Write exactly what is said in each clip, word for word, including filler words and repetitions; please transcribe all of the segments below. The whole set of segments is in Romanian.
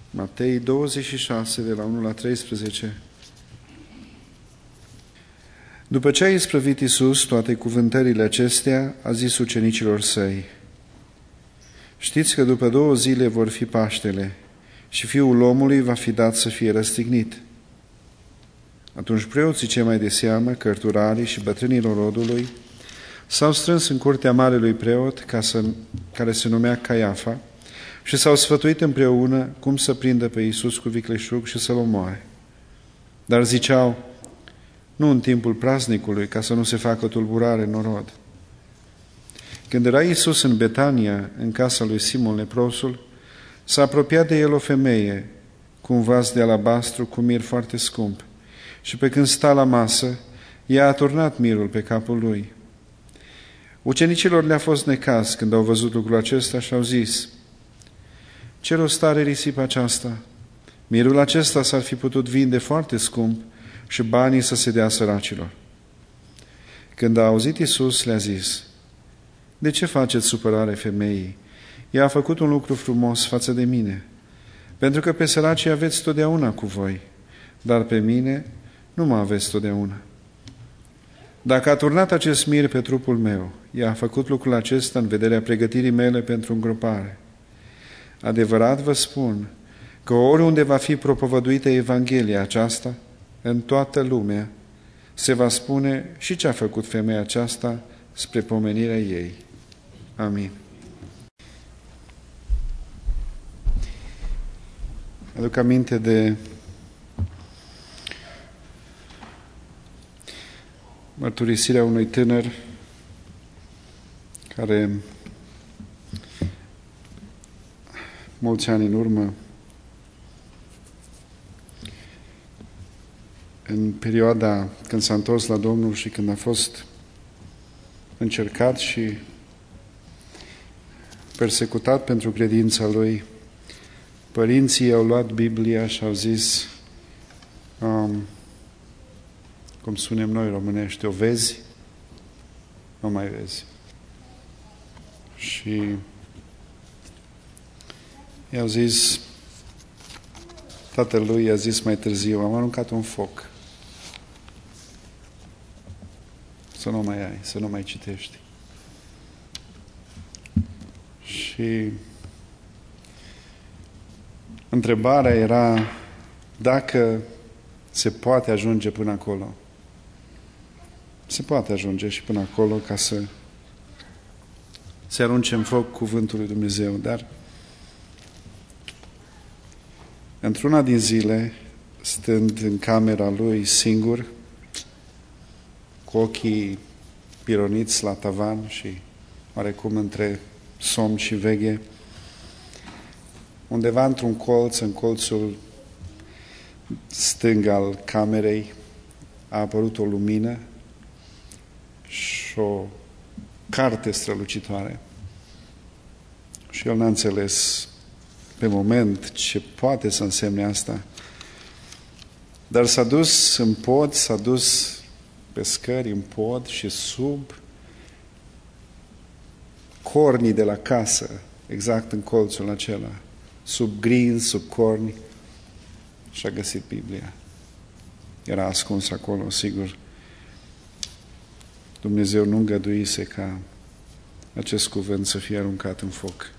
Matei douăzeci și șase, de la unu la treisprezece. După ce a isprăvit Iisus toate cuvântările acestea, a zis ucenicilor săi: știți că după două zile vor fi Paștele și Fiul omului va fi dat să fie răstignit. Atunci preoții cei mai de seamă, cărturarii și bătrânilor rodului, s-au strâns în curtea marelui preot, ca să, care se numea Caiafa, și s-au sfătuit împreună cum să prindă pe Iisus cu vicleșug și să-L omoare. Dar ziceau: nu în timpul praznicului, ca să nu se facă tulburare în norod. Când era Iisus în Betania, în casa lui Simon leprosul, s-a apropiat de el o femeie cu un vas de alabastru cu mir foarte scump, și pe când sta la masă, ea a turnat mirul pe capul lui. Ucenicilor le-a fost necaz când au văzut lucrul acesta și au zis: ce rost are risipa aceasta? Mirul acesta s-ar fi putut vinde foarte scump și banii să se dea săracilor. Când a auzit Iisus, le-a zis: de ce faceți supărare femeii? Ea a făcut un lucru frumos față de mine, pentru că pe săracii aveți totdeauna cu voi, dar pe mine nu mă aveți totdeauna. Dacă a turnat acest mir pe trupul meu, ea a făcut lucrul acesta în vederea pregătirii mele pentru îngropare. Adevărat vă spun că oriunde va fi propovăduită Evanghelia aceasta, în toată lumea, se va spune și ce a făcut femeia aceasta spre pomenirea ei. Amin. Aduc aminte de mărturisirea unui tânăr care mulți ani în urmă, în perioada când s-a întors la Domnul și când a fost încercat și persecutat pentru credința lui, părinții au luat Biblia și au zis, um, cum spunem noi românești, o vezi? Nu mai vezi. Și i-au zis, tatălui i-a zis mai târziu, am aruncat un foc. Să nu mai ai, să nu mai citești. Și întrebarea era dacă se poate ajunge până acolo. Se poate ajunge și până acolo ca să se arunce în foc cuvântul lui Dumnezeu, dar într-una din zile, stând în camera lui singur, cu ochii pironiți la tavan și oarecum între somn și veche, undeva într-un colț, în colțul stâng al camerei, a apărut o lumină și o carte strălucitoare. Și el n-a înțeles pe moment ce poate să însemne asta. Dar s-a dus în pod, s-a dus pe scări în pod și sub cornii de la casă, exact în colțul acela, sub grinzi, sub corni, și-a găsit Biblia. Era ascuns acolo, sigur. Dumnezeu nu îngăduise ca acest cuvânt să fie aruncat în foc.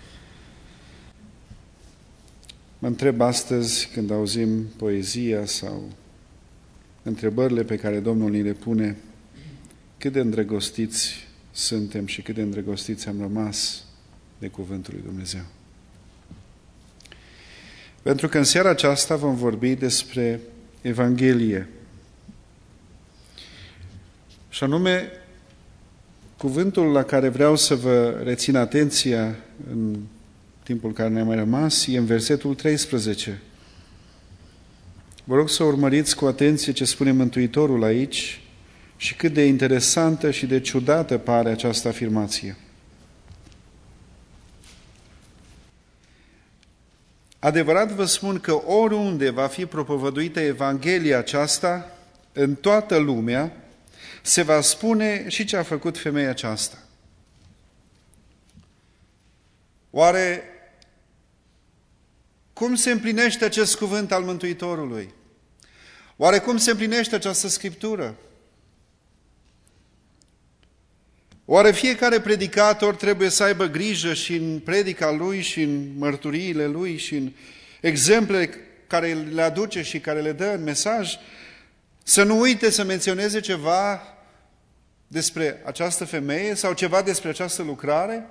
Mă întreb astăzi, când auzim poezia sau întrebările pe care Domnul ni le pune, cât de îndrăgostiți suntem și cât de îndrăgostiți am rămas de cuvântul lui Dumnezeu. Pentru că în seara aceasta vom vorbi despre Evanghelie. Și anume, cuvântul la care vreau să vă rețin atenția în timpul care ne-a mai rămas e în versetul treisprezece. Vă rog să urmăriți cu atenție ce spune Mântuitorul aici și cât de interesantă și de ciudată pare această afirmație. Adevărat vă spun că oriunde va fi propovăduită Evanghelia aceasta, în toată lumea, se va spune și ce a făcut femeia aceasta. Oare cum se împlinește acest cuvânt al Mântuitorului? Oare cum se împlinește această Scriptură? Oare fiecare predicator trebuie să aibă grijă și în predica lui și în mărturiile lui și în exemplele care le aduce și care le dă în mesaj, să nu uite să menționeze ceva despre această femeie sau ceva despre această lucrare?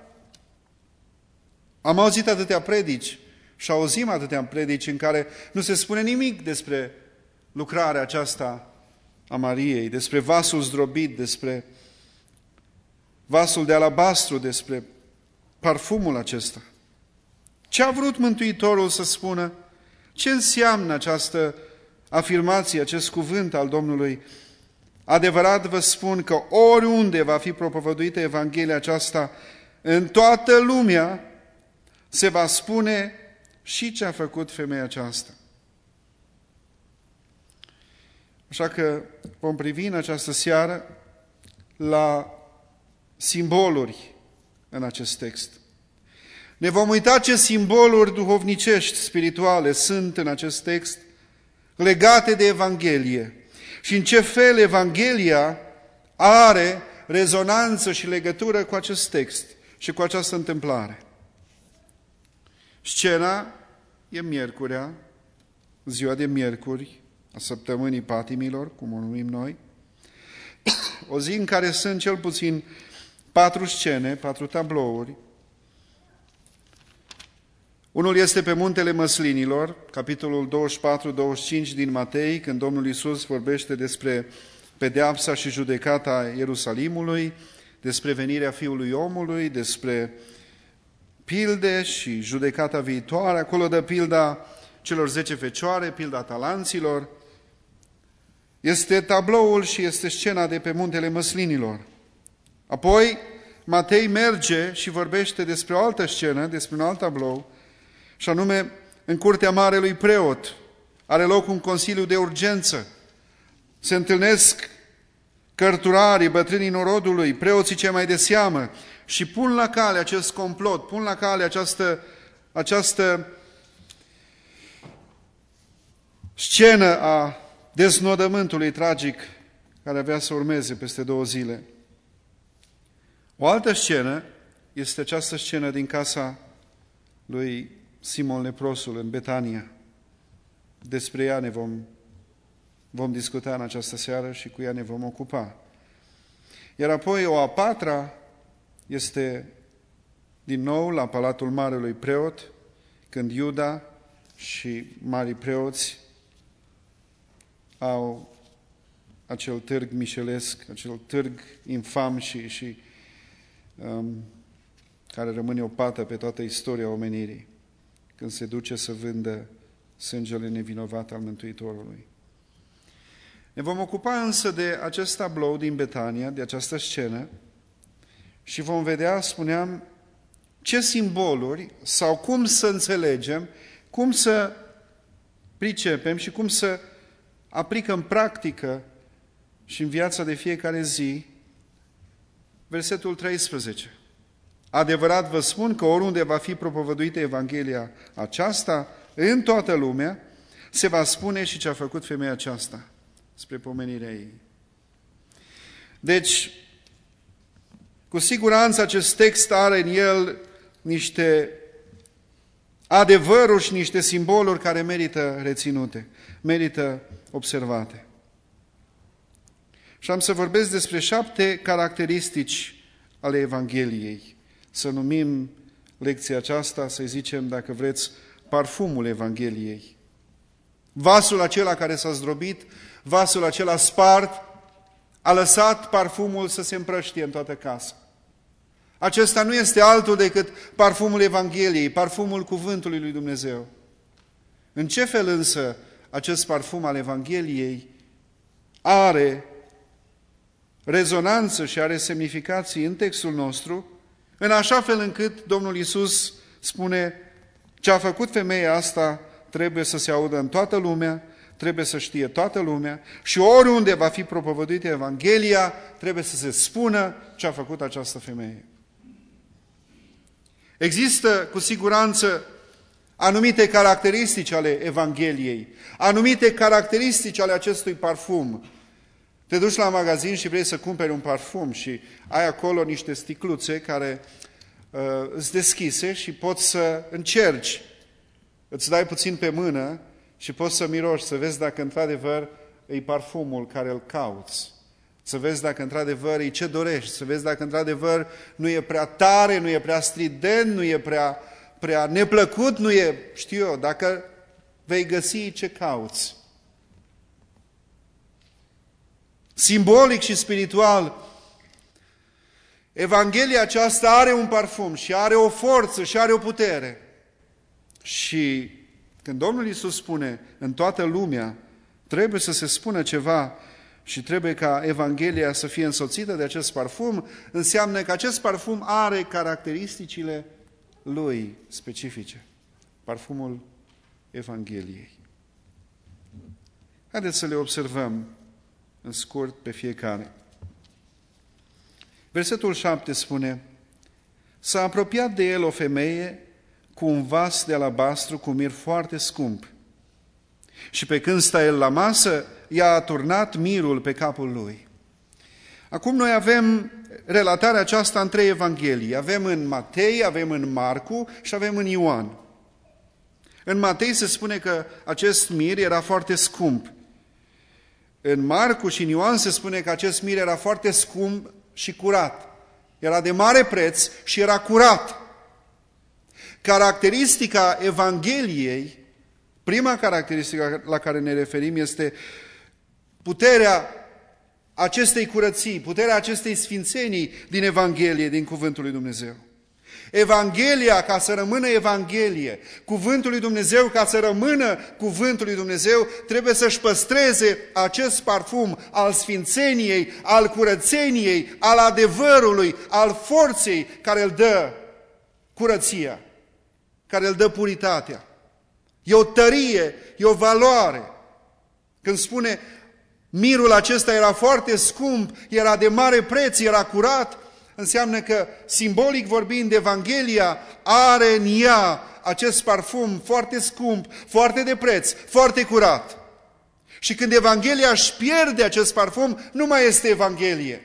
Am auzit atâtea predici și auzim atâtea predici în care nu se spune nimic despre lucrarea aceasta a Mariei, despre vasul zdrobit, despre vasul de alabastru, despre parfumul acesta. Ce a vrut Mântuitorul să spună? Ce înseamnă această afirmație, acest cuvânt al Domnului? Adevărat vă spun că oriunde va fi propovăduită Evanghelia aceasta, în toată lumea se va spune și ce a făcut femeia aceasta. Așa că vom privi în această seară la simboluri în acest text. Ne vom uita ce simboluri duhovnicești, spirituale sunt în acest text legate de Evanghelie și în ce fel Evanghelia are rezonanță și legătură cu acest text și cu această întâmplare. Scena e miercurea, ziua de miercuri a săptămânii patimilor, cum o numim noi, o zi în care sunt cel puțin patru scene, patru tablouri. Unul este pe Muntele Măslinilor, capitolul douăzeci și patru douăzeci și cinci din Matei, când Domnul Iisus vorbește despre pedeapsa și judecata Ierusalimului, despre venirea Fiului Omului, despre pilde și judecata viitoare. Acolo dă pilda celor zece fecioare, pilda talanților. Este tabloul și este scena de pe Muntele Măslinilor. Apoi, Matei merge și vorbește despre o altă scenă, despre un alt tablou, și anume, în curtea marelui preot, are loc un consiliu de urgență. Se întâlnesc cărturarii, bătrânii norodului, preoții cei mai de seamă și pun la cale acest complot, pun la cale această, această scenă a deznodământului tragic care avea să urmeze peste două zile. O altă scenă este această scenă din casa lui Simon Leprosul în Betania. Despre ea ne vom, vom discuta în această seară și cu ea ne vom ocupa. Iar apoi o a patra este din nou la Palatul Marelui Preot, când Iuda și marii preoți au acel târg mișelesc, acel târg infam și, și um, care rămâne o pată pe toată istoria omenirii, când se duce să vândă sângele nevinovat al Mântuitorului. Ne vom ocupa însă de acest tablou din Betania, de această scenă, și vom vedea, spuneam, ce simboluri sau cum să înțelegem, cum să pricepem și cum să aplică în practică și în viața de fiecare zi versetul treisprezece. Adevărat vă spun că oriunde va fi propovăduită Evanghelia aceasta, în toată lumea, se va spune și ce a făcut femeia aceasta, spre pomenirea ei. Deci, cu siguranță acest text are în el niște adevăruri și niște simboluri care merită reținute, merită observate. Și am să vorbesc despre șapte caracteristici ale Evangheliei. Să numim lecția aceasta, să zicem, dacă vreți, parfumul Evangheliei. Vasul acela care s-a zdrobit, vasul acela spart, a lăsat parfumul să se împrăștie în toată casa. Acesta nu este altul decât parfumul Evangheliei, parfumul cuvântului lui Dumnezeu. În ce fel însă acest parfum al Evangheliei are rezonanță și are semnificații în textul nostru, în așa fel încât Domnul Iisus spune: ce a făcut femeia asta trebuie să se audă în toată lumea, trebuie să știe toată lumea și oriunde va fi propovăduită Evanghelia, trebuie să se spună ce a făcut această femeie. Există cu siguranță anumite caracteristici ale Evangheliei, anumite caracteristici ale acestui parfum. Te duci la magazin și vrei să cumperi un parfum și ai acolo niște sticluțe care uh, îți deschise și poți să încerci. Îți dai puțin pe mână și poți să miroși, să vezi dacă într-adevăr e parfumul care îl cauți. Să vezi dacă într-adevăr e ce dorești, să vezi dacă într-adevăr nu e prea tare, nu e prea strident, nu e prea, prea neplăcut, nu e, știu eu, dacă vei găsi ce cauți. Simbolic și spiritual, Evanghelia aceasta are un parfum și are o forță și are o putere. Și când Domnul Iisus spune în toată lumea, trebuie să se spună ceva și trebuie ca Evanghelia să fie însoțită de acest parfum, înseamnă că acest parfum are caracteristicile lui specifice. Parfumul Evangheliei. Haideți să le observăm în scurt pe fiecare. Versetul șapte spune: s-a apropiat de el o femeie cu un vas de alabastru cu mir foarte scump. Și pe când sta el la masă, i-a aturnat mirul pe capul lui. Acum noi avem relatarea aceasta în trei evanghelii. Avem în Matei, avem în Marcu și avem în Ioan. În Matei se spune că acest mir era foarte scump. În Marcu și în Ioan se spune că acest mir era foarte scump și curat. Era de mare preț și era curat. Caracteristica Evangheliei, prima caracteristică la care ne referim este puterea acestei curății, puterea acestei sfințenii din Evanghelie, din Cuvântul lui Dumnezeu. Evanghelia, ca să rămână Evanghelie, Cuvântul lui Dumnezeu, ca să rămână Cuvântul lui Dumnezeu, trebuie să-și păstreze acest parfum al sfințeniei, al curățeniei, al adevărului, al forței care îl dă curăția, care îl dă puritatea. E o tărie, e o valoare. Când spune mirul acesta era foarte scump, era de mare preț, era curat, înseamnă că, simbolic vorbind, Evanghelia are în ea acest parfum foarte scump, foarte de preț, foarte curat. Și când Evanghelia își pierde acest parfum, nu mai este Evanghelie.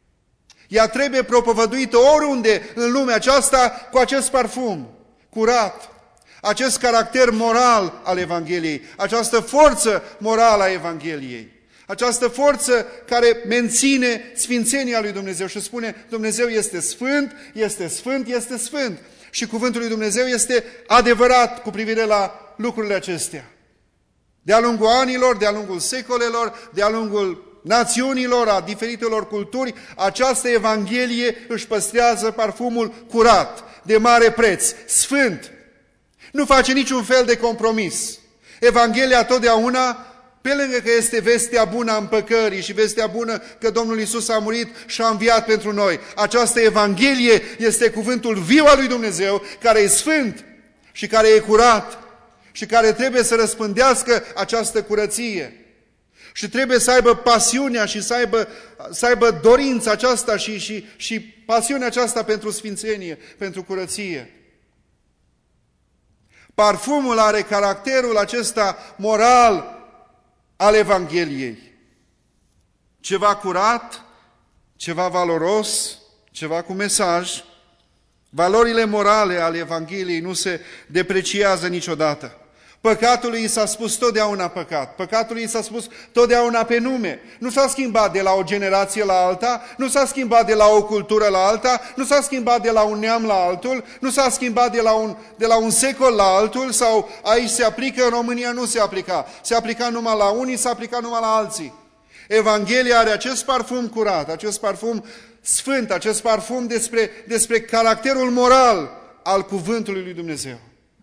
Ea trebuie propovăduită oriunde în lumea aceasta cu acest parfum curat, acest caracter moral al Evangheliei, această forță morală a Evangheliei. Această forță care menține sfințenia lui Dumnezeu și spune Dumnezeu este sfânt, este sfânt, este sfânt. Și cuvântul lui Dumnezeu este adevărat cu privire la lucrurile acestea. De-a lungul anilor, de-a lungul secolelor, de-a lungul națiunilor, a diferitelor culturi, această Evanghelie își păstrează parfumul curat, de mare preț, sfânt. Nu face niciun fel de compromis. Evanghelia totdeauna, pe lângă că este vestea bună a împăcării și vestea bună că Domnul Iisus a murit și a înviat pentru noi, această Evanghelie este cuvântul viu al lui Dumnezeu, care e sfânt și care e curat și care trebuie să răspândească această curăție. Și trebuie să aibă pasiunea și să aibă, să aibă dorința aceasta și, și, și pasiunea aceasta pentru sfințenie, pentru curăție. Parfumul are caracterul acesta moral al Evangheliei. Ceva curat, ceva valoros, ceva cu mesaj. Valorile morale ale Evangheliei nu se depreciază niciodată. Păcatului i s-a spus totdeauna păcat. Păcatului i s-a spus totdeauna pe nume. Nu s-a schimbat de la o generație la alta, nu s-a schimbat de la o cultură la alta, nu s-a schimbat de la un neam la altul, nu s-a schimbat de la un, de la un secol la altul, sau aici se aplică, în România nu se aplica. Se aplica numai la unii, se aplica numai la alții. Evanghelia are acest parfum curat, acest parfum sfânt, acest parfum despre, despre caracterul moral al cuvântului lui Dumnezeu.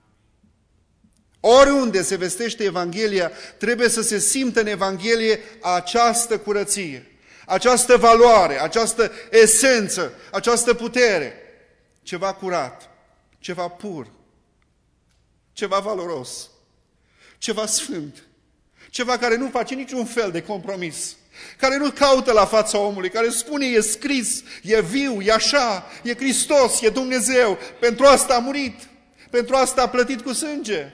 Oriunde se vestește Evanghelia, trebuie să se simtă în Evanghelie această curăție, această valoare, această esență, această putere. Ceva curat, ceva pur, ceva valoros, ceva sfânt, ceva care nu face niciun fel de compromis, care nu caută la fața omului, care spune e scris, e viu, e așa, e Hristos, e Dumnezeu, pentru asta a murit. Pentru asta a plătit cu sânge.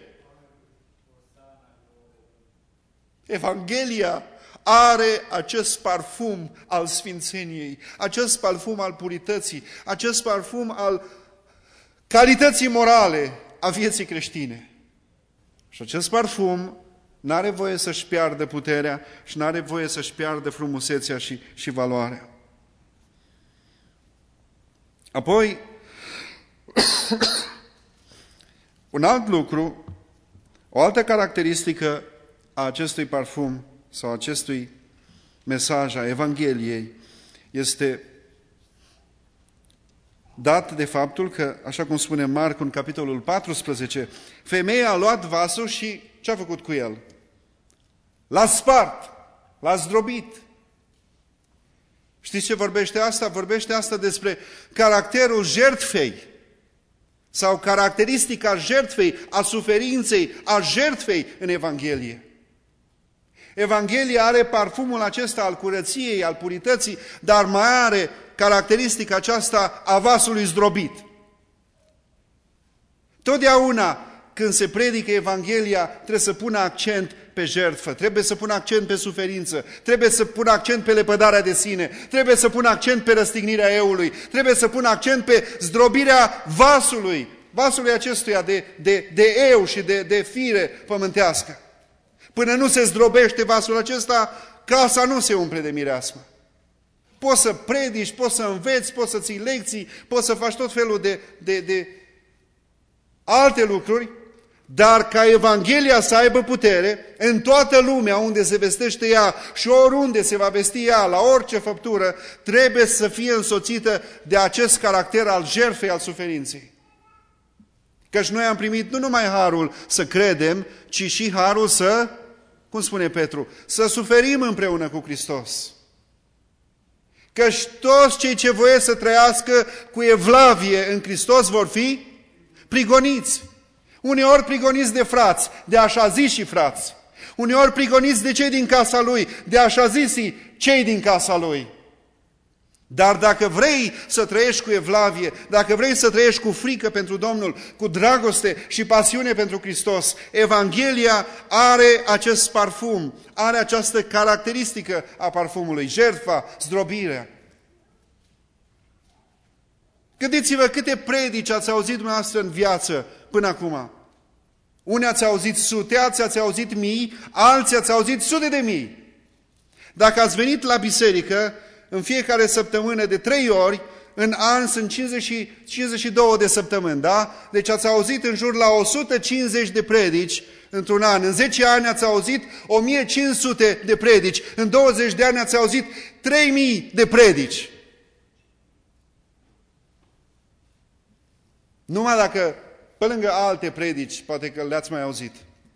Evanghelia are acest parfum al sfințeniei, acest parfum al purității, acest parfum al calității morale a vieții creștine. Și acest parfum n-are voie să-și piardă puterea și n-are voie să-și piardă frumusețea și, și valoarea. Apoi, un alt lucru, o altă caracteristică a acestui parfum sau acestui mesaj a Evangheliei este dat de faptul că, așa cum spune Marcu în capitolul paisprezece, femeia a luat vasul și ce a făcut cu el? L-a spart, l-a zdrobit. Știți ce vorbește asta? Vorbește asta despre caracterul jertfei sau caracteristica jertfei, a suferinței, a jertfei în Evanghelie. Evanghelia are parfumul acesta al curăției, al purității, dar mai are caracteristica aceasta a vasului zdrobit. Totdeauna când se predică Evanghelia, trebuie să pună accent pe jertfă, trebuie să pună accent pe suferință, trebuie să pună accent pe lepădarea de sine, trebuie să pună accent pe răstignirea eului, trebuie să pună accent pe zdrobirea vasului, vasului acestuia de, de, de eu și de, de fire pământească. Până nu se zdrobește vasul acesta, casa nu se umple de mireasmă. Poți să predici, poți să înveți, poți să ții lecții, poți să faci tot felul de, de, de alte lucruri, dar ca Evanghelia să aibă putere în toată lumea unde se vestește ea și oriunde se va vesti ea, la orice făptură, trebuie să fie însoțită de acest caracter al jertfei, al suferinței. Căci noi am primit nu numai harul să credem, ci și harul să, cum spune Petru, să suferim împreună cu Hristos. Căci toți cei ce voie să trăiască cu evlavie în Hristos vor fi prigoniți. Uneori prigoniți de frați, de așa zis și frați. Uneori prigoniți de cei din casa lui, de așa zis cei din casa lui. Dar dacă vrei să trăiești cu evlavie, dacă vrei să trăiești cu frică pentru Domnul, cu dragoste și pasiune pentru Hristos, Evanghelia are acest parfum, are această caracteristică a parfumului, jertfa, zdrobirea. Gândiți-vă câte predici ați auzit dumneavoastră în viață până acum. Unii ați auzit sute, alții ați auzit mii, alții ați auzit sute de mii. Dacă ați venit la biserică în fiecare săptămână de trei ori, în an sunt cincizeci și două de săptămâni, da? Deci ați auzit în jur la o sută cincizeci de predici într-un an. În zece ani ați auzit o mie cinci sute de predici. În douăzeci de ani ați auzit trei mii de predici. Numai dacă, pe lângă alte predici, poate că le-ați mai auzit.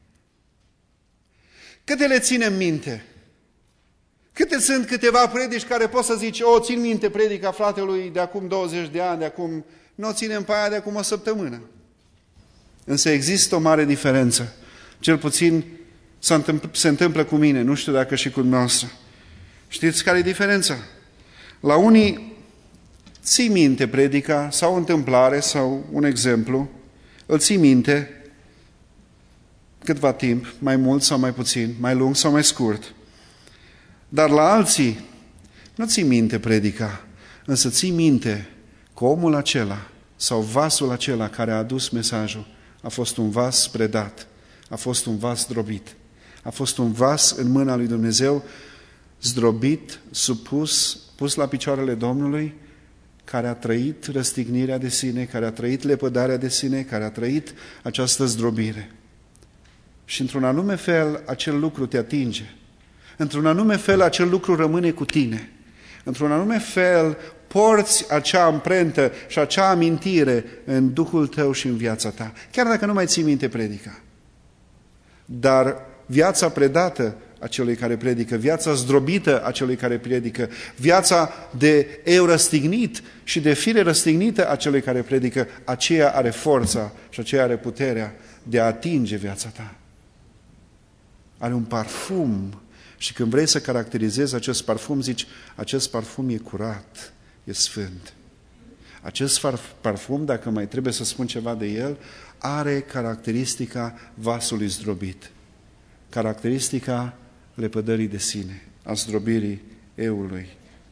Câte le ținem minte? Câte sunt câteva predici care poți să zici, o, țin minte predica fratelui de acum douăzeci de ani, de acum, nu o ținem pe aia de acum o săptămână. Însă există o mare diferență. Cel puțin se întâmplă cu mine, nu știu dacă și cu dumneavoastră. Știți care e diferența? La unii ții minte predica sau o întâmplare sau un exemplu, îl ții minte câtva timp, mai mult sau mai puțin, mai lung sau mai scurt. Dar la alții nu ții minte predica, însă ții minte că omul acela sau vasul acela care a adus mesajul a fost un vas predat, a fost un vas zdrobit, a fost un vas în mâna lui Dumnezeu, zdrobit, supus, pus la picioarele Domnului, care a trăit răstignirea de sine, care a trăit lepădarea de sine, care a trăit această zdrobire. Și într-un anume fel acel lucru te atinge. Într-un anume fel acel lucru rămâne cu tine. Într-un anume fel porți acea amprentă și acea amintire în Duhul tău și în viața ta. Chiar dacă nu mai ții minte predica. Dar viața predată a celui care predică, viața zdrobită a celui care predică, viața de eu răstignit și de fire răstignită a celui care predică, aceea are forța și aceea are puterea de a atinge viața ta. Are un parfum și când vrei să caracterizezi acest parfum, zici, acest parfum e curat, e sfânt. Acest parfum, dacă mai trebuie să spun ceva de el, are caracteristica vasului zdrobit, caracteristica lepădării de sine, a zdrobirii eului.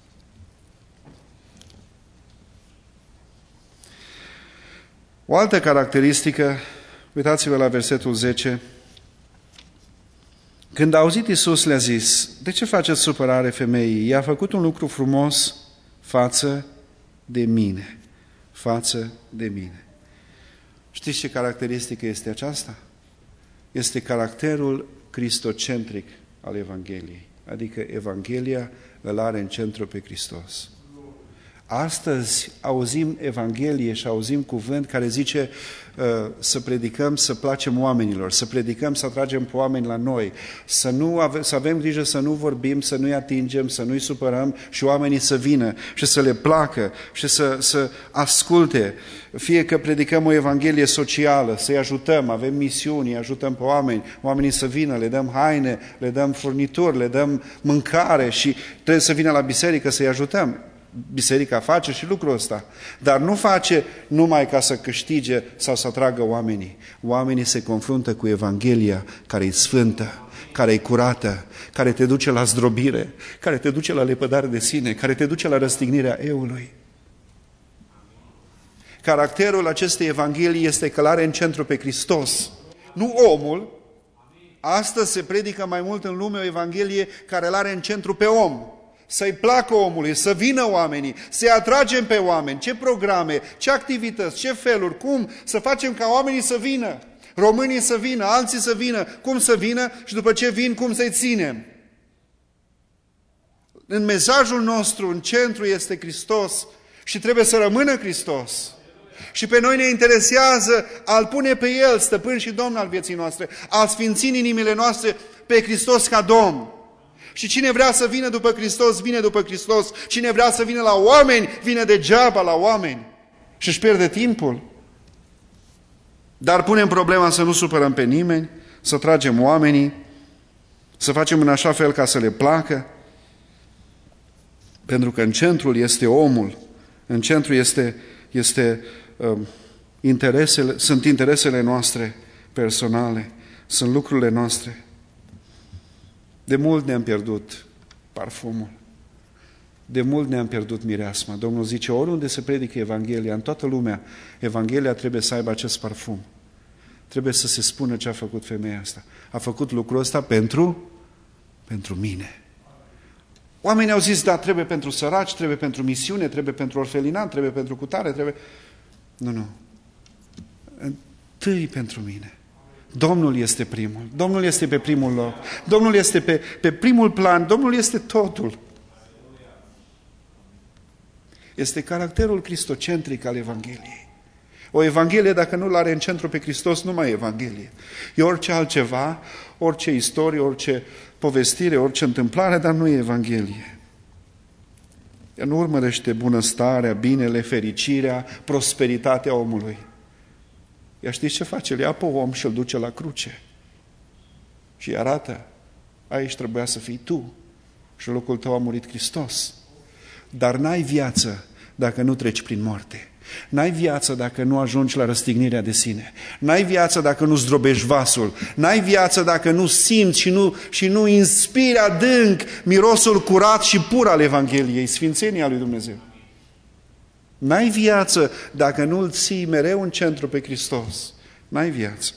O altă caracteristică, uitați-vă la versetul zece, când a auzit Iisus le-a zis, de ce faceți supărare femeii? Ea a făcut un lucru frumos față de mine, față de mine. Știți ce caracteristică este aceasta? Este caracterul cristocentric al Evangheliei, adică Evanghelia îl are în centru pe Hristos. Astăzi auzim Evanghelie și auzim cuvânt care zice uh, să predicăm, să placem oamenilor, să predicăm, să atragem pe oameni la noi, să, nu ave- să avem grijă să nu vorbim, să nu-i atingem, să nu-i supărăm și oamenii să vină și să le placă și să, să asculte. Fie că predicăm o Evanghelie socială, să-i ajutăm, avem misiuni, îi ajutăm pe oameni, oamenii să vină, le dăm haine, le dăm furnituri, le dăm mâncare și trebuie să vină la biserică să-i ajutăm. Biserica face și lucrul ăsta, dar nu face numai ca să câștige sau să atragă oamenii. Oamenii se confruntă cu Evanghelia care e sfântă, care e curată, care te duce la zdrobire, care te duce la lepădare de sine, care te duce la răstignirea eului. Caracterul acestei Evanghelii este că l-are în centru pe Hristos, nu omul. Astăzi se predică mai mult în lume o Evanghelie care l-are în centru pe om. Să-i placă omului, să vină oamenii, să-i atragem pe oameni, ce programe, ce activități, ce feluri, cum să facem ca oamenii să vină, românii să vină, alții să vină, cum să vină și după ce vin, cum să-i ținem. În mesajul nostru, în centru este Hristos și trebuie să rămână Hristos. Și pe noi ne interesează a-L pune pe El, stăpân și Domn al vieții noastre, a sfinți în inimile noastre pe Hristos ca Domn. Și cine vrea să vină după Hristos, vine după Hristos. Cine vrea să vină la oameni, vine degeaba la oameni. Și își pierde timpul. Dar punem problema să nu supărăm pe nimeni, să tragem oamenii, să facem în așa fel ca să le placă. Pentru că în centrul este omul, în centru este, este, uh, interesele, sunt interesele noastre personale, sunt lucrurile noastre. De mult ne-am pierdut parfumul. De mult ne-am pierdut mireasma. Domnul zice, oriunde se predică Evanghelia, în toată lumea, Evanghelia trebuie să aibă acest parfum. Trebuie să se spună ce a făcut femeia asta. A făcut lucrul ăsta pentru, pentru mine. Oamenii au zis, da, trebuie pentru săraci, trebuie pentru misiune, trebuie pentru orfelinat, trebuie pentru cutare, trebuie... Nu, nu. Întâi pentru mine. Domnul este primul. Domnul este pe primul loc. Domnul este pe, pe primul plan. Domnul este totul. Este caracterul cristocentric al Evangheliei. O Evanghelie, dacă nu l-are în centru pe Hristos, nu mai e Evanghelie. E orice altceva, orice istorie, orice povestire, orice întâmplare, dar nu e Evanghelie. Ea nu urmărește bunăstarea, binele, fericirea, prosperitatea omului. Ea știți ce face? Îl ia pe om și îl duce la cruce. Și îi arată, aici trebuia să fii tu. Și în locul tău a murit Hristos. Dar n-ai viață dacă nu treci prin moarte. N-ai viață dacă nu ajungi la răstignirea de sine. N-ai viață dacă nu zdrobești vasul. N-ai viață dacă nu simți și nu, și nu inspiri adânc mirosul curat și pur al Evangheliei, sfințenia lui Dumnezeu. N-ai viață dacă nu îl ții mereu în centru pe Hristos. N-ai viață.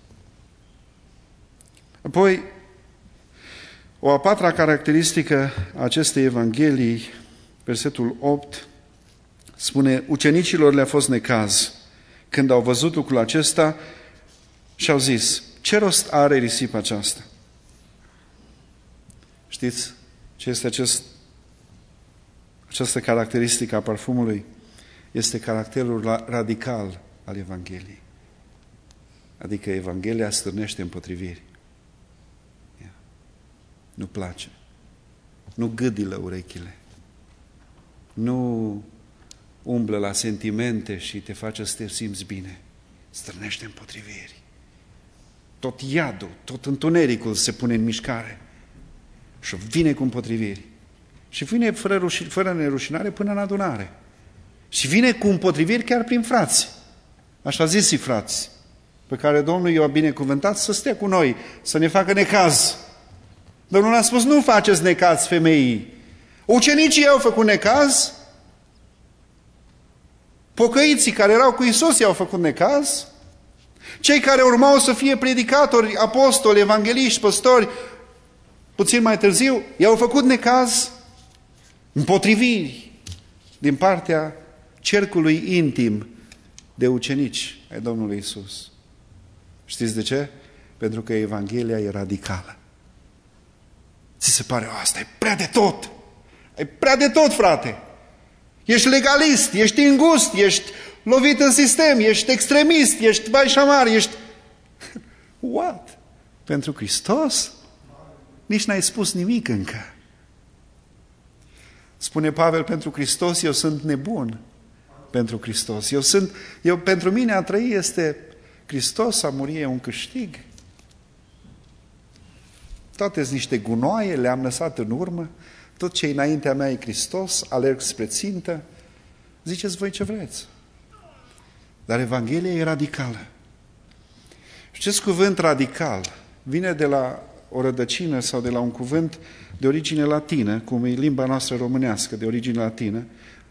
Apoi, o a patra caracteristică a acestei Evanghelii, versetul opt, spune, ucenicilor le-a fost necaz. Când au văzut lucrul acesta, și-au zis, ce rost are risipa aceasta? Știți ce este acest, această caracteristică a parfumului? Este caracterul radical al Evangheliei. Adică Evanghelia stârnește împotriviri. Nu place. Nu gâdilă urechile. Nu umblă la sentimente și te face să te simți bine. Stârnește împotriviri. Tot iadul, tot întunericul se pune în mișcare. Și vine cu împotriviri. Și vine fără, ruși, fără nerușinare până în adunare. Și vine cu împotriviri chiar prin frați. Așa zisi frați. pe care Domnul i-a binecuvântat să stea cu noi, să ne facă necaz. Domnul a spus, nu faceți necaz femeii. Ucenicii au făcut necaz, pocăiții care erau cu Iisus i-au făcut necaz, cei care urmau să fie predicatori, apostoli, evangeliști, păstori, puțin mai târziu, i-au făcut necaz, împotriviri din partea cercului intim de ucenici ai Domnului Iisus. Știți de ce? Pentru că Evanghelia e radicală. Ți se pare, asta e prea de tot. E prea de tot, frate. Ești legalist, ești îngust, ești lovit în sistem, ești extremist, ești baișamar, ești... What? Pentru Hristos? Nici n-ai spus nimic încă. Spune Pavel, pentru Hristos eu sunt nebun. Pentru Hristos. Eu sunt, eu, pentru mine a trăi este Hristos, a muri e un câștig. Toate-s niște gunoaie, le-am lăsat în urmă. Tot ce înaintea mea e Hristos, alerg spre țintă. Ziceți voi ce vreți. Dar Evanghelia e radicală. Știți, cuvânt radical vine de la o rădăcină sau de la un cuvânt de origine latină, cum e limba noastră românească, de origine latină.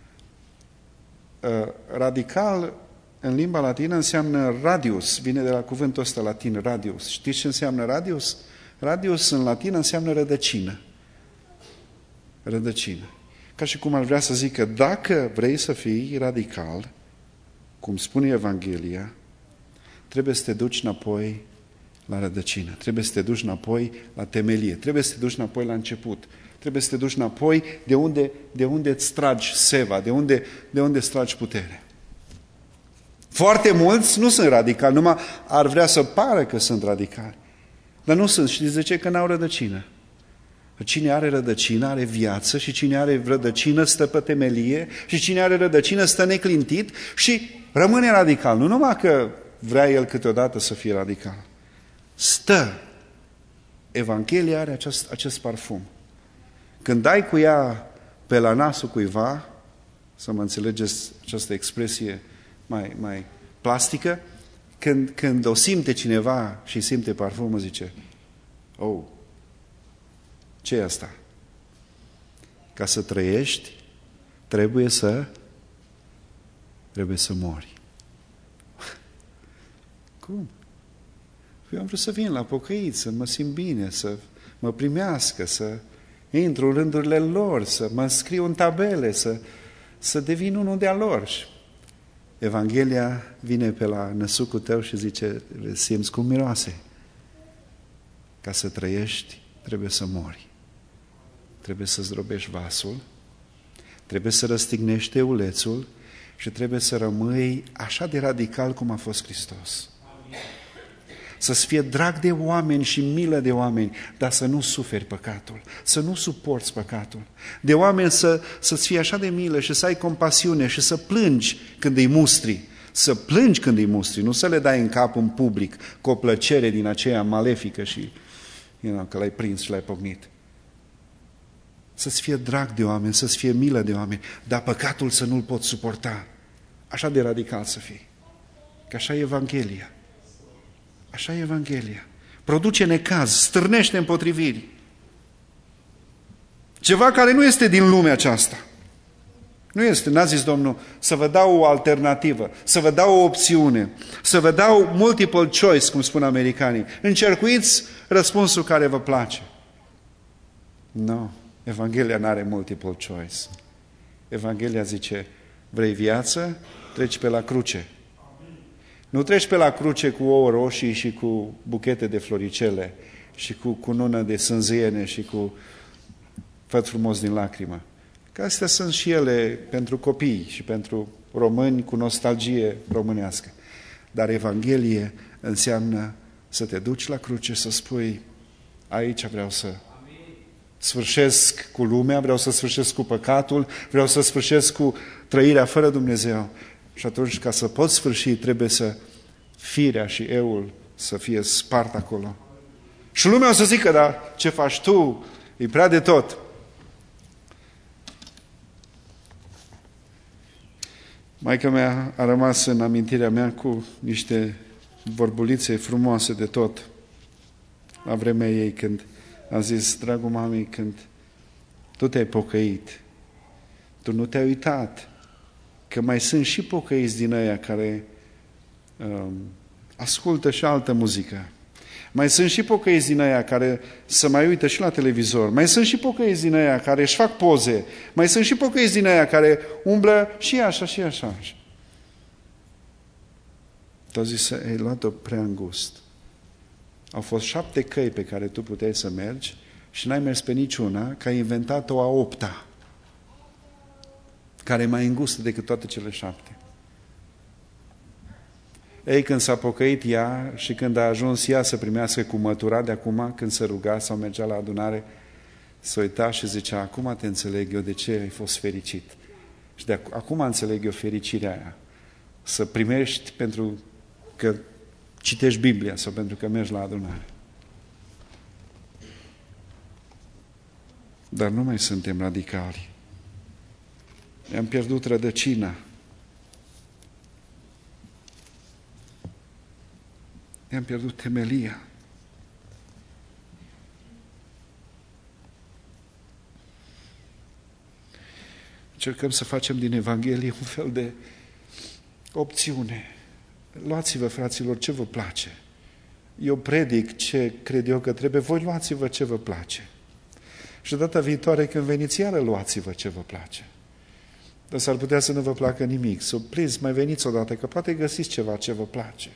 Radical, în limba latină, înseamnă radius, vine de la cuvântul ăsta latin, radius. Știți ce înseamnă radius? Radius în latină înseamnă rădăcină. Rădăcină. Ca și cum ar vrea să zică, dacă vrei să fii radical, cum spune Evanghelia, trebuie să te duci înapoi la rădăcină, trebuie să te duci înapoi la temelie, trebuie să te duci înapoi la început, trebuie să te duci înapoi de unde, de unde îți tragi seva, de unde, de unde îți tragi putere. Foarte mulți nu sunt radicali, numai ar vrea să pară că sunt radicali. Dar nu sunt. Știți de ce? Că n-au rădăcină. Cine are rădăcină are viață și cine are rădăcină stă pe temelie și cine are rădăcină stă neclintit și rămâne radical. Nu numai că vrea el câteodată să fie radical. Stă. Evanghelia are acest, acest parfum. Când dai cu ea pe la nasul cuiva, să mă înțelegeți această expresie mai, mai plastică, când, când o simte cineva și simte parfumul, zice, oh, ce e asta? Ca să trăiești, trebuie să trebuie să mori. Cum? Eu am vrut să vin la pocăiți, să mă simt bine, să mă primească, să intru în rândurile lor, să mă înscriu în tabele, să, să devin unul de-a lor. Evanghelia vine pe la năsucul tău și zice, simți cum miroase. Ca să trăiești, trebuie să mori. Trebuie să zdrobești vasul, trebuie să răstignești eulețul și trebuie să rămâi așa de radical cum a fost Hristos. Să-ți fie drag de oameni și milă de oameni, dar să nu suferi păcatul, să nu suporți păcatul. De oameni să, să-ți fie așa de milă și să ai compasiune și să plângi când îi mustri. Să plângi când îi mustri, nu să le dai în cap în public cu o plăcere din aceea malefică și you know, că l-ai prins și l-ai pocnit. Să-ți fie drag de oameni, să-ți fie milă de oameni, dar păcatul să nu-l poți suporta. Așa de radical să fii. Că așa e Evanghelia. Așa e Evanghelia. Produce necaz, stârnește împotriviri. Ceva care nu este din lumea aceasta. Nu este, n-a zis Domnul, să vă dau o alternativă, să vă dau o opțiune, să vă dau multiple choice, cum spun americanii. Încercuiți răspunsul care vă place. Nu, Evanghelia n-are multiple choice. Evanghelia zice, vrei viață? Treci pe la cruce. Nu treci pe la cruce cu ouă roșii și cu buchete de floricele și cu cunună de sânziene și cu făt frumos din lacrimă. Că astea sunt și ele pentru copii și pentru români cu nostalgie românească. Dar Evanghelie înseamnă să te duci la cruce, să spui, aici vreau să sfârșesc cu lumea, vreau să sfârșesc cu păcatul, vreau să sfârșesc cu trăirea fără Dumnezeu. Și atunci, ca să poți sfârși, trebuie să firea și eul să fie spart acolo. Și lumea o să zică, dar ce faci tu? E prea de tot. Maica mea a rămas în amintirea mea cu niște vorbulițe frumoase de tot la vremea ei, când a zis, dragul mamei, când tu te-ai pocăit, tu nu te-ai uitat că mai sunt și pocăiți din ăia care um, ascultă și altă muzică. Mai sunt și pocăiți din ăia care se mai uită și la televizor. Mai sunt și pocăiți din ăia care își fac poze. Mai sunt și pocăiți din ăia care umblă și așa, și așa. Tu a zis, ai luat-o prea îngust. Au fost șapte căi pe care tu puteai să mergi și n-ai mers pe niciuna, că ai inventat o a opta, care e mai îngustă decât toate cele șapte. Ei, când s-a pocăit ea și când a ajuns ea să primească cu mătura de acum, când se ruga sau mergea la adunare, se uita și zicea, acum te înțeleg eu de ce ai fost fericit. Și de acum înțeleg eu fericirea aia. Să primești pentru că citești Biblia sau pentru că mergi la adunare. Dar nu mai suntem radicali. Ne-am pierdut rădăcina. Ne-am pierdut temelia. Încercăm să facem din Evanghelie un fel de opțiune. Luați-vă, fraților, ce vă place. Eu predic ce cred eu că trebuie, voi luați-vă ce vă place. Și data viitoare când veniți iară, luați-vă ce vă place. Dar s-ar putea să nu vă placă nimic. Să opriți, mai veniți odată, că poate găsiți ceva ce vă place.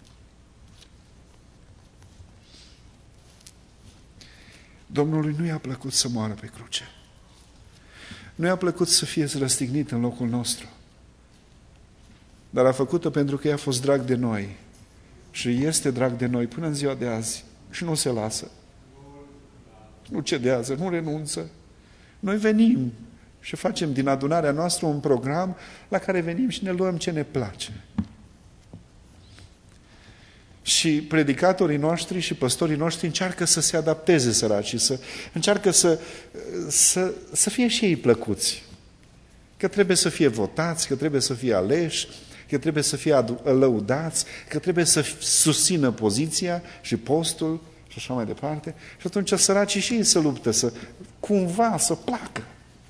Domnului nu i-a plăcut să moară pe cruce. Nu i-a plăcut să fie răstignit în locul nostru. Dar a făcut-o pentru că i-a fost drag de noi. Și este drag de noi până în ziua de azi. Și nu se lasă. Nu cedează, nu renunță. Noi venim și facem din adunarea noastră un program la care venim și ne luăm ce ne place. Și predicatorii noștri și păstorii noștri încearcă să se adapteze săracii, să încearcă să, să, să fie și ei plăcuți. Că trebuie să fie votați, că trebuie să fie aleși, că trebuie să fie lăudați, că trebuie să susțină poziția și postul și așa mai departe. Și atunci săracii și ei se luptă să cumva să placă.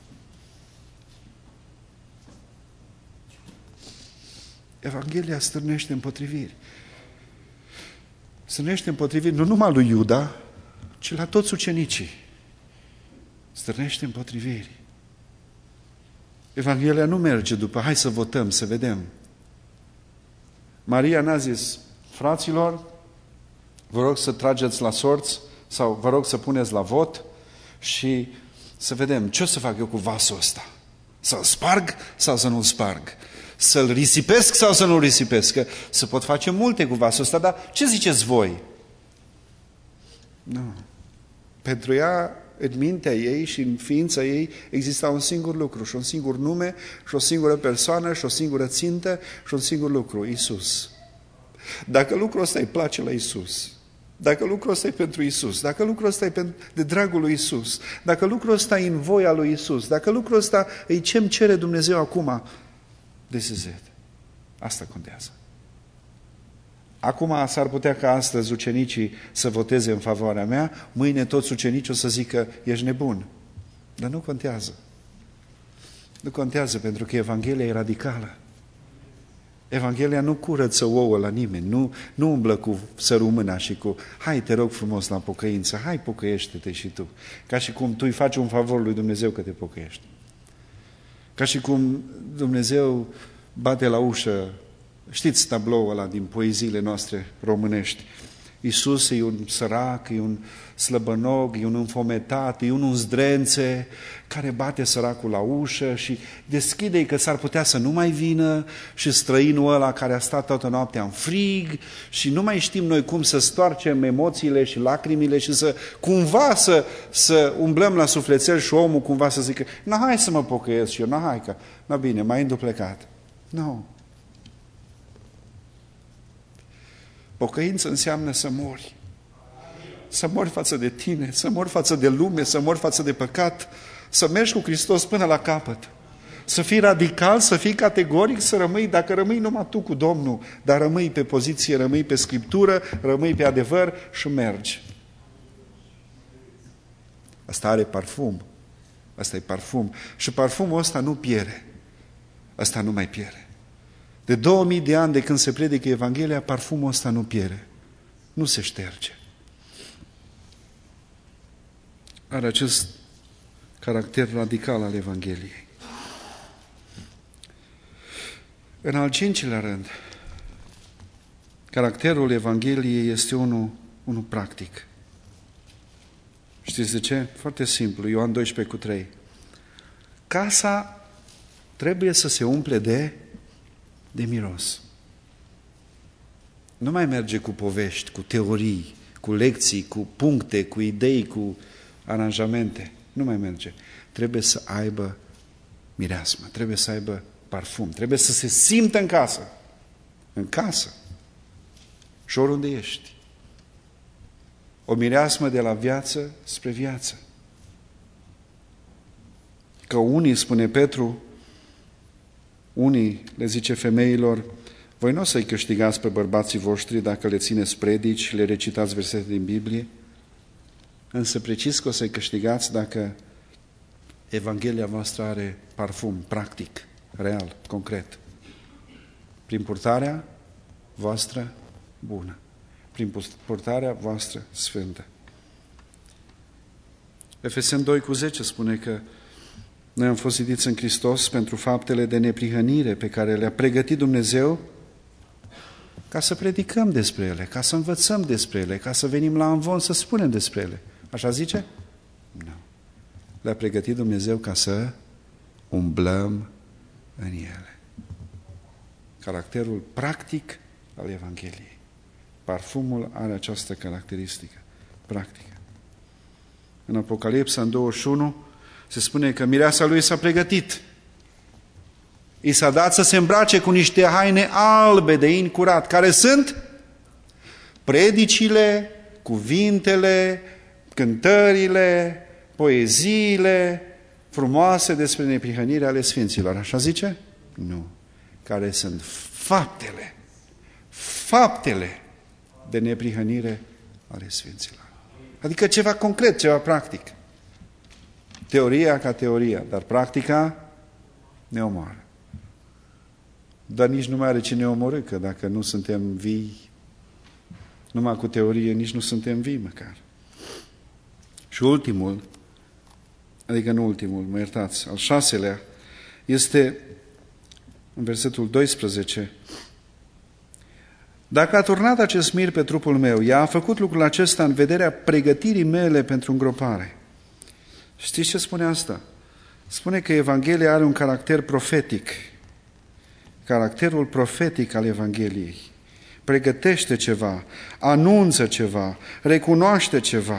Evanghelia stârnește împotriviri. Stârnește împotriviri nu numai lui Iuda, ci la toți ucenicii. Stârnește împotriviri. Evanghelia nu merge după, hai să votăm, să vedem. Maria n-a zis, fraților, vă rog să trageți la sorți sau vă rog să puneți la vot și să vedem ce o să fac eu cu vasul ăsta. Să-l sparg sau să nu-l sparg? Să-l risipesc sau să nu-l risipesc? Că se pot face multe cu vasul ăsta, dar ce ziceți voi? Nu. Pentru ea, în mintea ei și în ființa ei, exista un singur lucru și un singur nume și o singură persoană și o singură țintă și un singur lucru, Iisus. Dacă lucrul ăsta îi place la Iisus, dacă lucrul ăsta e pentru Iisus, dacă lucrul ăsta e de dragul lui Iisus, dacă lucrul ăsta e în voia lui Iisus, dacă lucrul ăsta e ce-mi cere Dumnezeu acum, this is it. Asta contează. Acum s-ar putea ca astăzi ucenicii să voteze în favoarea mea, mâine toți ucenicii o să zică, ești nebun. Dar nu contează. Nu contează pentru că Evanghelia e radicală. Evanghelia nu curăță ouă la nimeni, nu, nu umblă cu sărumâna și cu hai, te rog frumos la pocăință, hai, pocăiește-te și tu. Ca și cum tu îi faci un favor lui Dumnezeu că te pocăiești. Ca și cum Dumnezeu bate la ușă. Știți tabloul ăla din poeziile noastre românești? Iisus e un sărac, e un slăbănog, e un înfometat, e unul zdrențe care bate săracul la ușă și deschide-i că s-ar putea să nu mai vină și străinul ăla care a stat toată noaptea în frig și nu mai știm noi cum să stoarcem emoțiile și lacrimile și să cumva să, să umblăm la sufletel și omul cumva să zică na, hai să mă pocăiesc și eu, na, hai că, na bine, mai înduplecat. Nu. No. Pocăință înseamnă să mori. Să mori față de tine, să mori față de lume, să mori față de păcat, să mergi cu Hristos până la capăt. Să fii radical, să fii categoric, să rămâi, dacă rămâi numai tu cu Domnul, dar rămâi pe poziție, rămâi pe Scriptură, rămâi pe adevăr și mergi. Asta are parfum. Asta e parfum. Și parfumul ăsta nu pierde. Asta nu mai pierde. De două mii de ani de când se predică Evanghelia, parfumul ăsta nu pierde. Nu se șterge. Are acest caracter radical al Evangheliei. În al cincilea rând, caracterul Evangheliei este unul, unul practic. Știți de ce? Foarte simplu. Ioan doisprezece cu trei. Casa trebuie să se umple de, de miros. Nu mai merge cu povești, cu teorii, cu lecții, cu puncte, cu idei, cu aranjamente. Nu mai merge. Trebuie să aibă mireasmă, trebuie să aibă parfum, trebuie să se simtă în casă. În casă. Și oriunde ești. O mireasmă de la viață spre viață. Că unii, spune Petru, unii le zice femeilor, voi nu o să-i câștigați pe bărbații voștri dacă le țineți predici, le recitați versete din Biblie, însă precis că o să-i câștigați dacă Evanghelia voastră are parfum, practic, real, concret. Prin purtarea voastră bună. Prin purtarea voastră sfântă. Efeseni doi cu zece spune că noi am fost zidiți în Hristos pentru faptele de neprihănire pe care le-a pregătit Dumnezeu ca să predicăm despre ele, ca să învățăm despre ele, ca să venim la amvon să spunem despre ele. Așa zice? Nu. Le-a pregătit Dumnezeu ca să umblăm în ele. Caracterul practic al Evangheliei. Parfumul are această caracteristică practică. În Apocalipsa, în douăzeci și unu, se spune că mireasa lui s-a pregătit. I s-a dat să se îmbrace cu niște haine albe de in curat, care sunt predicile, cuvintele, cântările, poeziile frumoase despre neprihănirea ale Sfinților. Așa zice? Nu. Care sunt faptele, faptele de neprihănire ale Sfinților. Adică ceva concret, ceva practic. Teoria ca teoria, dar practica ne omoară. Dar nici nu mai are cine omorâ, că dacă nu suntem vii, numai cu teorie, nici nu suntem vii măcar. Și ultimul, adică nu ultimul, mă iertați, al șaselea, este în versetul doisprezece. Dacă a turnat acest mir pe trupul meu, ea a făcut lucrul acesta în vederea pregătirii mele pentru îngropare. Știți ce spune asta? Spune că Evanghelia are un caracter profetic. Caracterul profetic al Evangheliei. Pregătește ceva, anunță ceva, recunoaște ceva.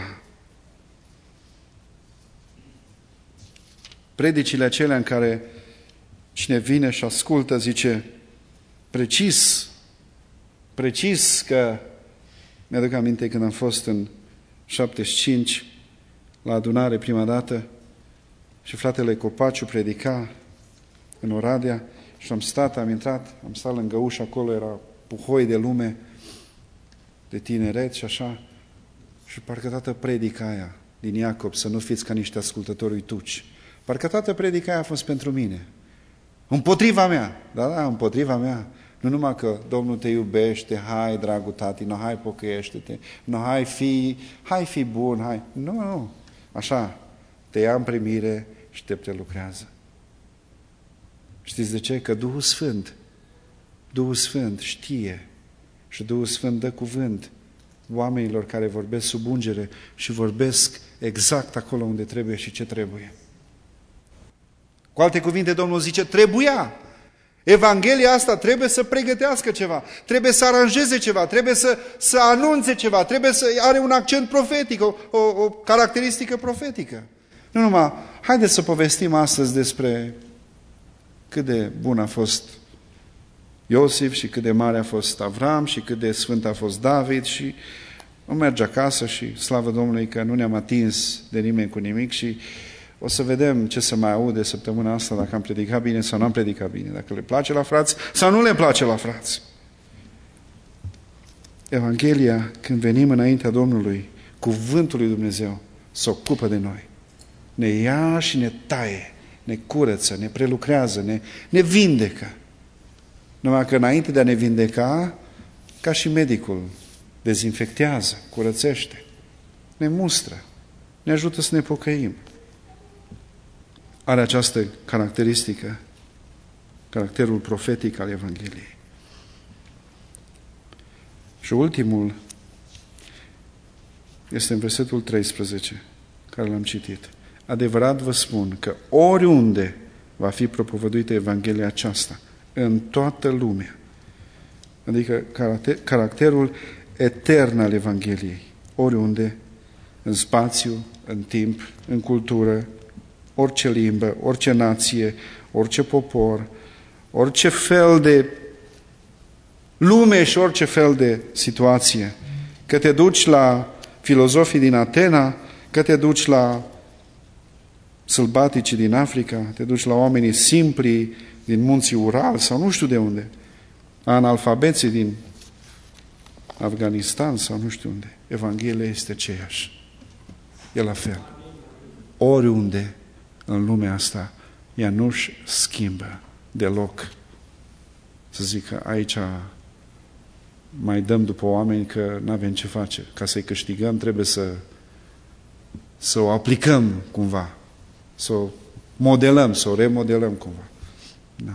Predicile acelea în care cine vine și ascultă zice precis, precis că mi-aduc aminte când am fost în șaptezeci și cinci la adunare prima dată și fratele Copaciu predica în Oradea și am stat, am intrat, am stat lângă ușă, acolo era puhoi de lume, de tineret și așa, și parcă toată predica aia din Iacob, să nu fiți ca niște ascultători uituci. Parcă toată predica aia a fost pentru mine. Împotriva mea, da, da, împotriva mea. Nu numai că Domnul te iubește, hai, dragul tati, no, hai, pocăiește-te, no, hai, fi, hai, fi bun, hai. Nu, nu, așa, te ia în primire și te prelucrează. Știți de ce? Că Duhul Sfânt, Duhul Sfânt știe și Duhul Sfânt dă cuvânt oamenilor care vorbesc sub ungere și vorbesc exact acolo unde trebuie și ce trebuie. Cu alte cuvinte, Domnul zice, trebuia. Evanghelia asta trebuie să pregătească ceva, trebuie să aranjeze ceva, trebuie să, să anunțe ceva, trebuie să are un accent profetic, o, o, o caracteristică profetică. Nu numai, haideți să povestim astăzi despre cât de bun a fost Iosif și cât de mare a fost Avram și cât de sfânt a fost David și o merge acasă și slavă Domnului că nu ne-am atins de nimeni cu nimic și O să vedem ce se mai aude săptămâna asta, dacă am predicat bine sau nu am predicat bine, dacă le place la frați sau nu le place la frați. Evanghelia, când venim înaintea Domnului, cuvântul lui Dumnezeu se ocupă de noi. Ne ia și ne taie, ne curăță, ne prelucrează, ne, ne vindecă. Numai că înainte de a ne vindeca, ca și medicul, dezinfectează, curățește, ne mustră, ne ajută să ne pocăim. Are această caracteristică, caracterul profetic al Evangheliei. Și ultimul este în versetul treisprezece, care l-am citit. Adevărat vă spun că oriunde va fi propovăduită Evanghelia aceasta, în toată lumea, adică caracterul etern al Evangheliei, oriunde, în spațiu, în timp, în cultură, orice limbă, orice nație, orice popor, orice fel de lume și orice fel de situație. Că te duci la filozofii din Atena, că te duci la sălbaticii din Africa, te duci la oamenii simpli din munții Ural sau nu știu de unde, analfabeții din Afganistan sau nu știu unde. Evanghelia este aceeași. E la fel. Oriunde în lumea asta, ea nu-și schimbă deloc. Să zic că aici mai dăm după oameni că nu avem ce face. Ca să-i câștigăm, trebuie să, să o aplicăm cumva, să o modelăm, să o remodelăm cumva. No.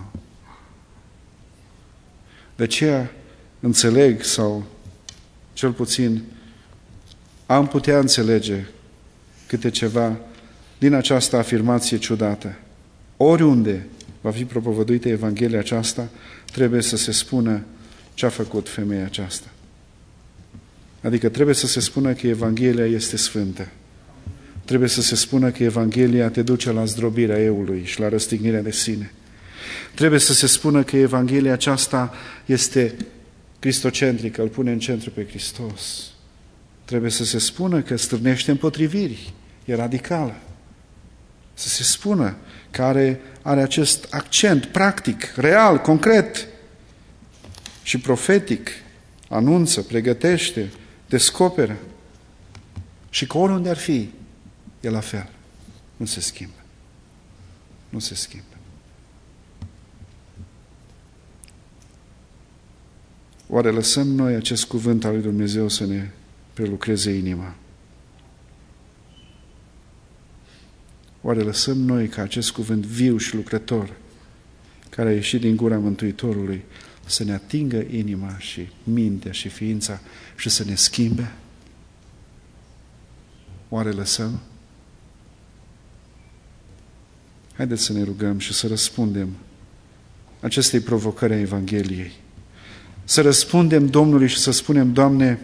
De aceea înțeleg, sau cel puțin am putea înțelege câte ceva din această afirmație ciudată. Oriunde va fi propovăduită Evanghelia aceasta, trebuie să se spună ce a făcut femeia aceasta. Adică trebuie să se spună că Evanghelia este sfântă. Trebuie să se spună că Evanghelia te duce la zdrobirea eului și la răstignirea de sine. Trebuie să se spună că Evanghelia aceasta este cristocentrică, îl pune în centru pe Hristos. Trebuie să se spună că stârnește împotriviri, e radicală. Să se spună că are, are acest accent practic, real, concret și profetic, anunță, pregătește, descoperă. Și că oriunde ar fi, e la fel. Nu se schimbă. Nu se schimbă. Oare lăsăm noi acest cuvânt al lui Dumnezeu să ne prelucreze inima? Oare lăsăm noi ca acest cuvânt viu și lucrător, care a ieșit din gura Mântuitorului, să ne atingă inima și mintea și ființa și să ne schimbe? Oare lăsăm? Haideți să ne rugăm și să răspundem acestei provocări a Evangheliei. Să răspundem Domnului și să spunem: Doamne,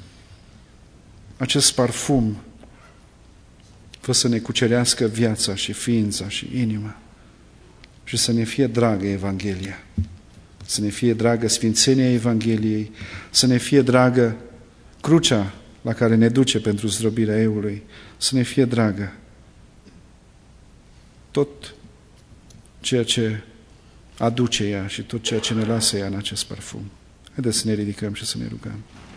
acest parfum fă să ne cucerească viața și ființa și inima și să ne fie dragă Evanghelia, să ne fie dragă sfințenia Evangheliei, să ne fie dragă crucea la care ne duce pentru zdrobirea eului, să ne fie dragă tot ceea ce aduce ea și tot ceea ce ne lasă ea în acest parfum. Haideți să ne ridicăm și să ne rugăm.